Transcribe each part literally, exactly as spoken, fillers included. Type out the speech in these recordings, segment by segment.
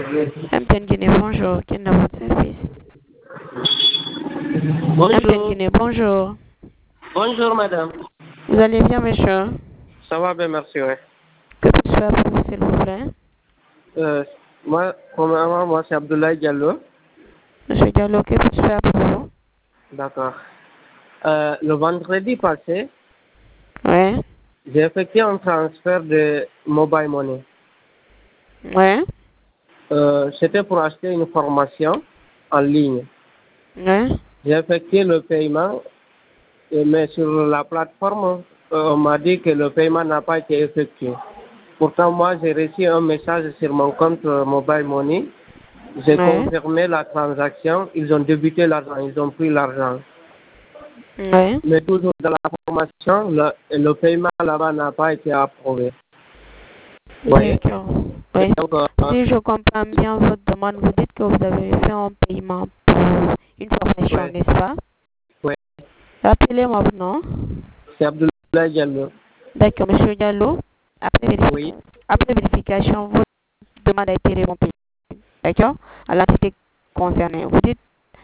M T N Guinée, bonjour. Quel est votre service? Bonjour. M T N Guinée, bonjour. Bonjour, madame. Vous allez bien, monsieur? Ça va bien, merci, ouais. Que puis-je faire pour vous, s'il vous plaît? Euh, moi, premièrement, moi, c'est Abdoulaye Diallo. Monsieur Diallo, que puis-je faire pour vous? D'accord. Euh, le vendredi passé, Oui. j'ai effectué un transfert de mobile money. Oui. Euh, C'était pour acheter une formation en ligne. Oui. J'ai effectué le paiement, et- mais sur la plateforme, euh, on m'a dit que le paiement n'a pas été effectué. Pourtant, moi, j'ai reçu un message sur mon compte euh, mobile money. J'ai Oui. confirmé la transaction. Ils ont débuté l'argent. Ils ont pris l'argent. Oui. Mais toujours dans la formation, le, le paiement là-bas n'a pas été approuvé. Oui. D'accord. Oui. Donc, euh, Si je comprends bien votre demande, vous dites que vous avez fait un paiement pour une formation, ouais. n'est-ce pas? Oui. Rappelez-moi votre nom. C'est Abdoulaye Diallo. D'accord, monsieur Diallo. Après, vérifi- Oui. après vérification, votre demande a été remontée. D'accord? À l'entité concernée. Vous dites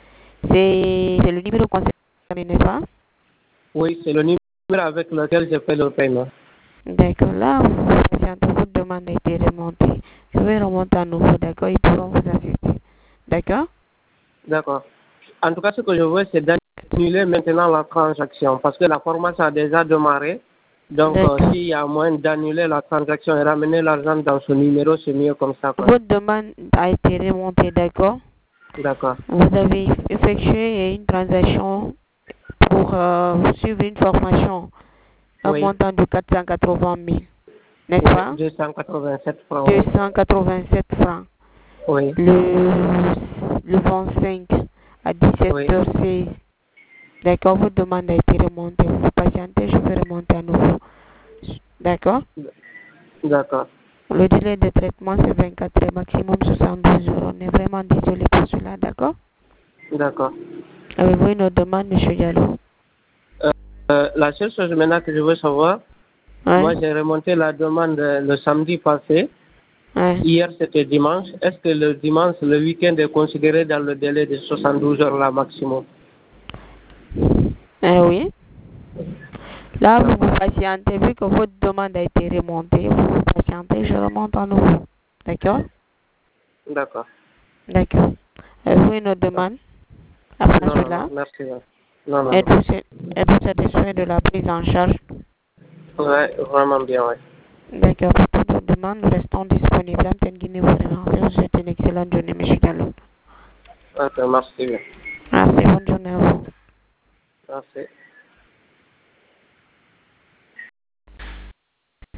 c'est c'est le numéro concerné, n'est-ce pas? Oui, c'est le numéro avec lequel j'ai fait le paiement. D'accord. Là, vous patientez, votre demande a été remontée. Je vais remonter à nouveau, d'accord? Ils pourront vous assister. D'accord? D'accord. En tout cas, ce que je veux, c'est d'annuler maintenant la transaction parce que la formation a déjà démarré. Donc, euh, D'accord. s'il y a moyen d'annuler la transaction et ramener l'argent dans ce numéro, c'est mieux comme ça, quoi. Votre demande a été remontée, d'accord? D'accord. Vous avez effectué une transaction pour euh, suivre une formation, un Oui. montant de quatre cent quatre-vingt mille, n'est-ce Oui, pas? deux cent quatre-vingt-sept francs. Oui. deux cent quatre-vingt-sept francs. Oui. Le, le vingt-cinq à dix-sept Oui. heures seize. D'accord, votre demande a été remontée. Vous patientez, je vais remonter à nouveau. D'accord? D'accord. Le délai de traitement, c'est vingt-quatre heures, maximum soixante-douze heures. On est vraiment désolé pour cela, d'accord? D'accord. Avez-vous une autre demande, monsieur Diallo? Euh, euh, la seule chose maintenant que je veux savoir, Ouais. moi j'ai remonté la demande euh, le samedi passé. Ouais. Hier c'était dimanche. Est-ce que le dimanche, le week-end est considéré dans le délai de soixante-douze heures là maximum? Eh oui. Là, vous D'accord. vous patientez, vu que votre demande a été remontée, vous vous patientez, je remonte à nouveau. D'accord? D'accord. D'accord. Avez-vous une autre demande? Après Non, non, non, cela, merci. Ouais. Non, non, non. êtes-vous sa- êtes-vous satisfait de la prise en charge? Ouais, vraiment bien, ouais. D'accord. Pour toute votre demande, nous restons disponibles. Antenne Guinée vous remercie. Je vous souhaite une excellente journée, monsieur Diallo. Ok, merci bien. Merci, bonne journée à vous. Merci.